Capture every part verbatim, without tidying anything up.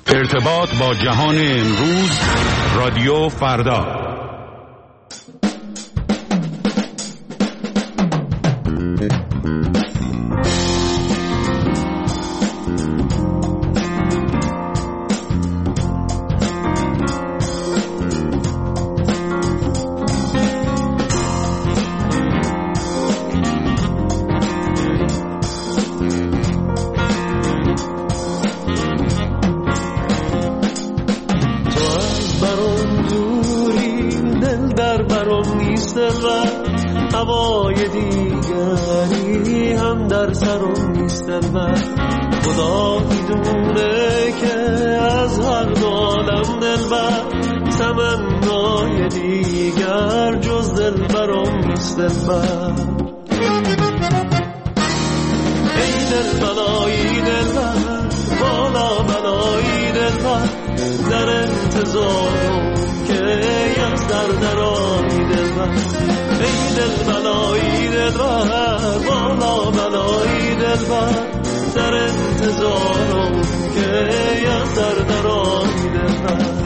ارتباط با جهان امروز، رادیو فردا. هوای دیگری هم در سرم نیست دلبر. خدا میدونه که از هر دو عالم دلبر، تمنای دیگر جز دلبرم نیست دلبر. ای دل بلایی دلبر، بالا بلایی دلبر، در انتظارم که از در درایی دلبر. ای دل بلایی دلبر، بالا بلایی دلبر، در انتظارم که از در درایی دلبر.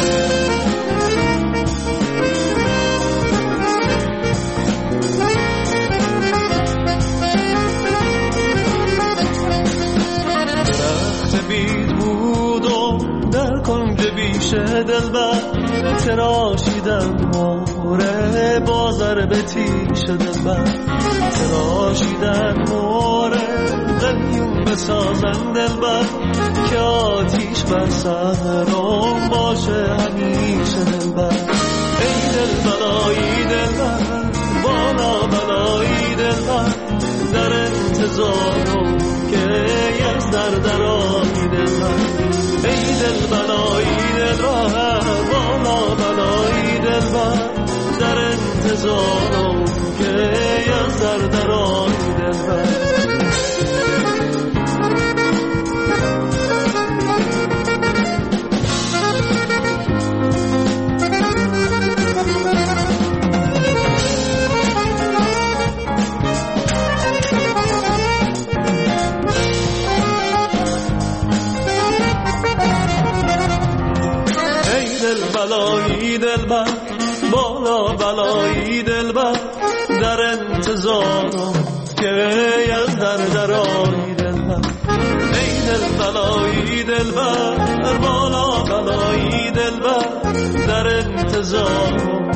درخت بید بودم در کنج بیشه دلبر، تراشیدم موره با ضرب تیش دلبر. تراشیدن موره قلیون بسازن دلبر، که آتیش بر سرم باشه همیشه دلبر. ای دل بلایی دلبر، بالا بلایی دلبر، در انتظارم که از در درایی دلبر. ای دل بلایی دلبر، بالا بلایی دلبر، در انتظارم که از در درایی دلبر. بلایی دلبر، بالا بلایی دلبر، در انتظارم که از در درایی دلبر. ای دل بلایی دلبر، بالا بلایی دلبر، در انتظارم.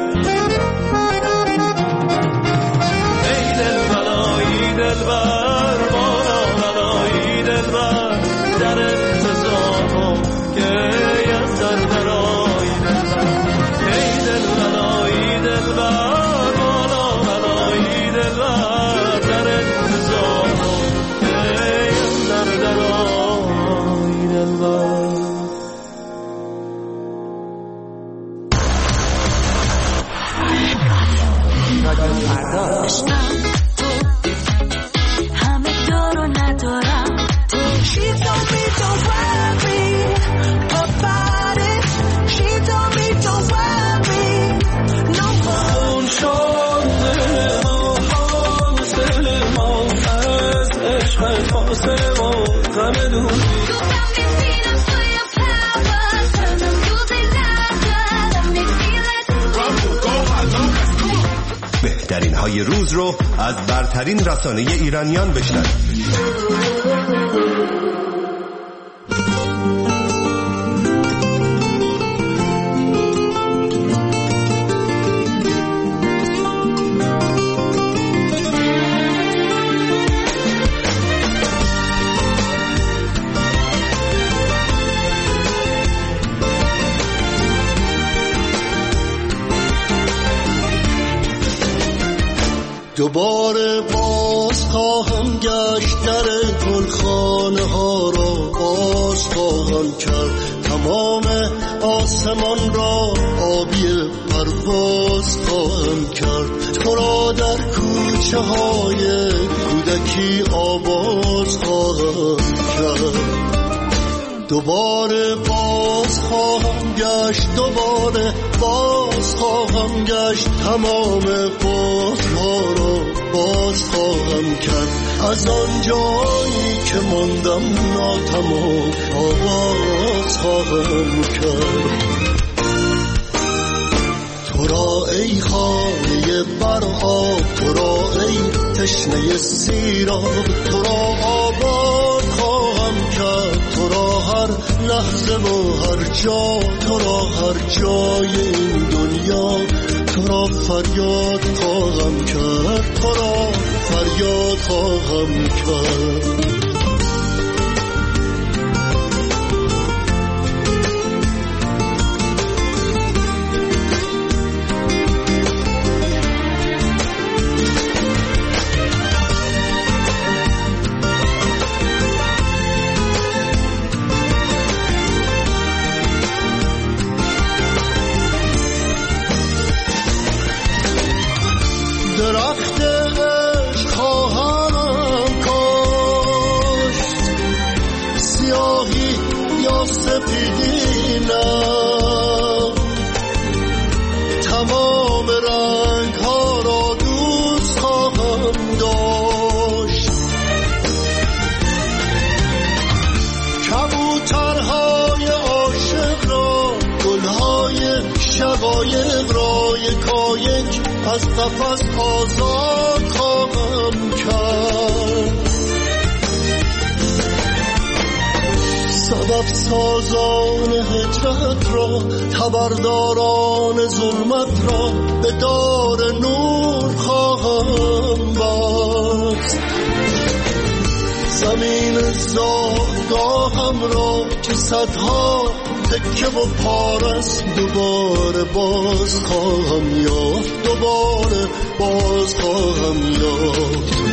ای دل بلایی دلبر، بالا بلایی دلبر، در انتظارم که از در درایی دلبر. ای دل بلایی دلبر، بالا بلایی دلبر، در انتظارم که از در درایی دلبر. همه دارو ندارم تو. She told me don't worry about it. She told me don't worry no more. اون شده ما حاصل ما از عشق فاصله ما غم دوری. بهترین های روز رو از برترین رسانه ایرانیان بشنوید. دوباره باز خواهم گشت در گلخانه ها را باز خواهم کرد، تمام آسمان را آبی پرواز خواهم کرد، تو را در کوچه های کودکی آواز خواهم کرد. دوباره باز خواهم گشت، دوباره باز خواهم گشت، تمام قفل‌ها را باز خواهم کرد، از آن جایی که ماندم ناتمام آواز باز خواهم کرد. تو را ای خانه بر آب، تو را ای تشنه سیراب، تو را آباد خواهم کرد. تو را هر لحظه و هر جا، تو را هر جای این دنیا، تو را فریاد خواهم کرد. تو را فریاد خواهم کرد. درخت عشق خواهم کاشت، سیاهی یا سپیدی نه، تمام رنگ ها را دوست خواهم داشت. کبوترهای عاشق را، گلهای شقایق را یکایک از قفس آزاد خواهم کرد. سبب سازان هجرت را، خبرداران ظلمت را به دار نور خواهم بست. زمین زادگاهم را که صدها تکه و پارس دوباره باز خواهم یافت، دوباره باز خواهم یافت.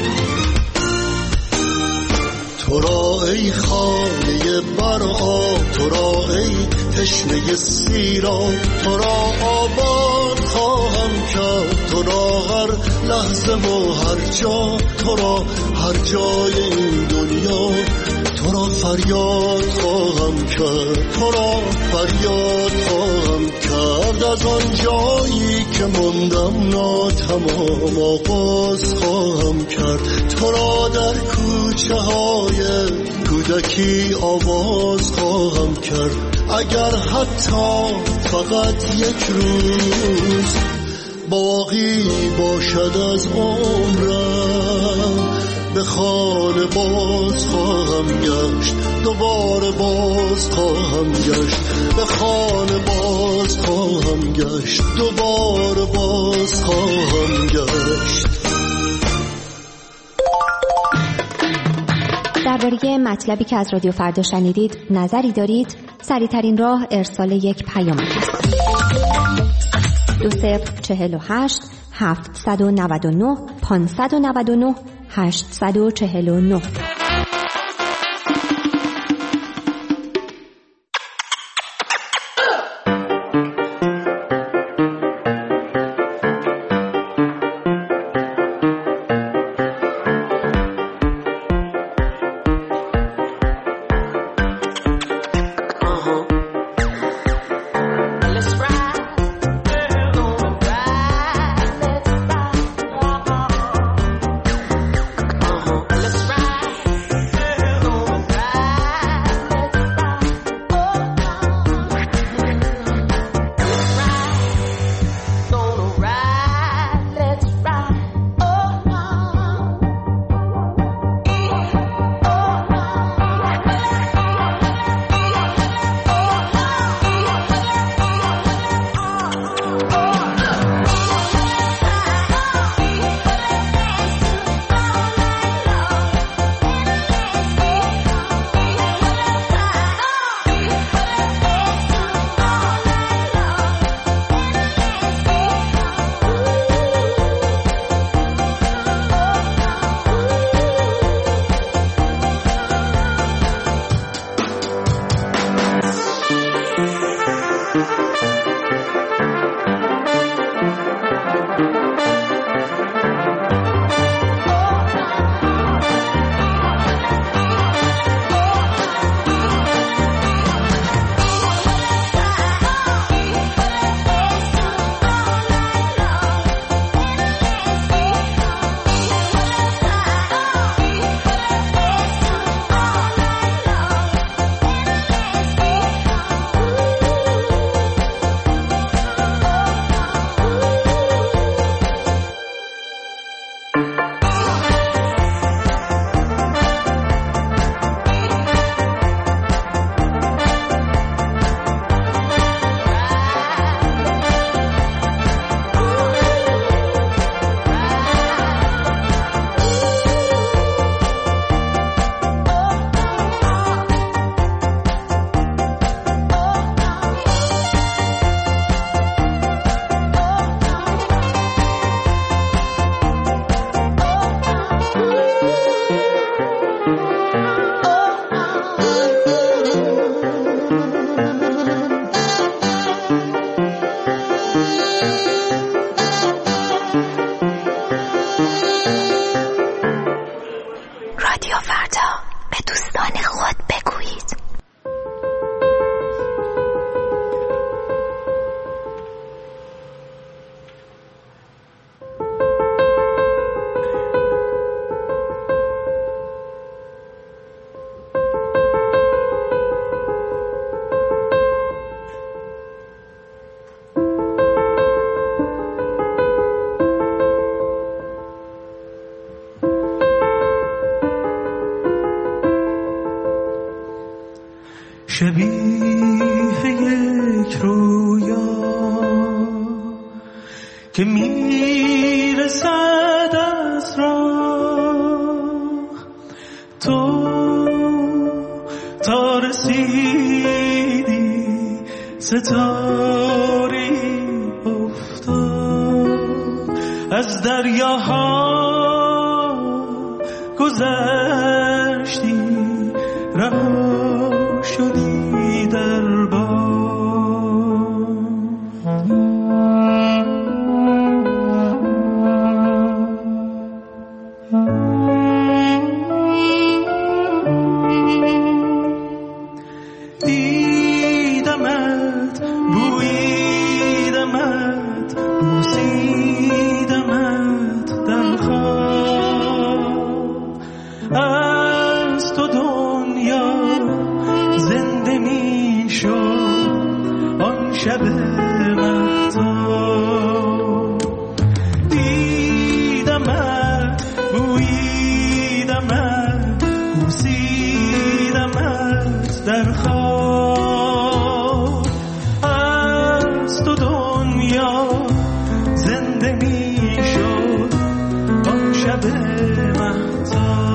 تو را ای خانه بر آب، تو را ای تشنه سیراب، تو را آباد خواهم کرد. تو را هر لحظه و هر جا، تو را هر جای این دنیا، تو را فریاد خواهم کرد. تو را فریاد خواهم کرد. از آن جایی که ماندم ناتمام آغاز خواهم کرد. تو را در کوچه های کودکی آواز خواهم کرد. اگر حتی فقط یک روز باقی باشد از عمرم، به خانه باز خواهم گشت، دوباره باز خواهم گشت. به خانه باز خواهم گشت، دوباره باز خواهم گشت. درباره مطلبی که از رادیو فردا شنیدید نظری دارید؟ سریع‌ترین راه ارسال یک پیام است. دو صفر چهل و هشت هفتصد و نود و نه پانصد و نود و نه هشتصد و چهل و نه. شبیه یک رویا که میرسد از راه، تو تا رسیدی ستاری افتاد، از دریاها گذشتی رها شدی در باد. دیدمت، بوییدمت، بوسیدمت در خواب، از تو دنیا زنده می شد آن شب مهتاب. دیدمت، بوییدمت، بوسیدمت در خواب، از تو دنیا زنده می شد آن شب مهتاب.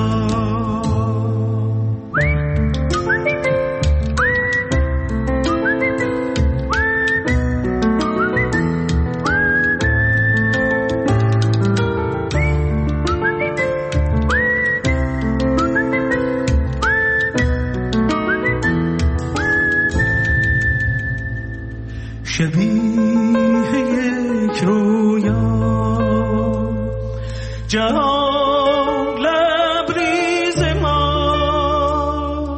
شبیه یک رویا جهان لبریز ما،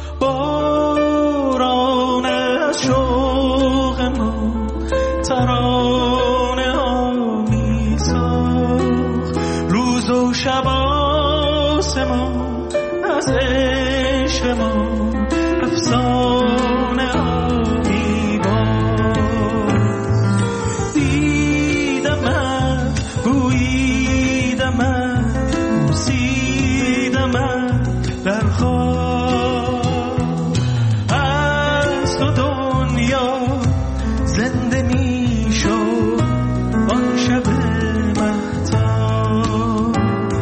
باران از شوق ما ترانه ها می ساخت، روز و شب آسمان از عشق ما افسانه ها می باخت. دیدمت، بوییدمت، بوسیدمت در خواب، از تو دنیا زنده می شد آن شب مهتاب.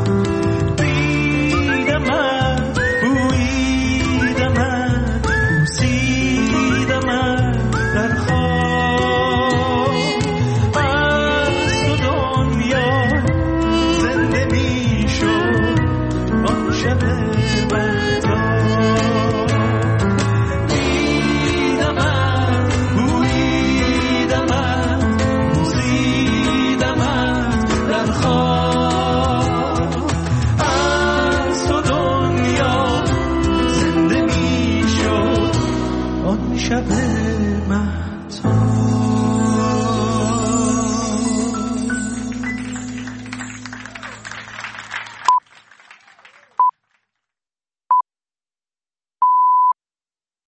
دیدمت، بوییدمت، بوسیدمت در خواب، از تو دنیا زنده می شد آن شب مهتاب. دیدمت، بوییدمت، بوسیدمت در خواب، از تو دنیا زنده می شد آن شب مهتاب.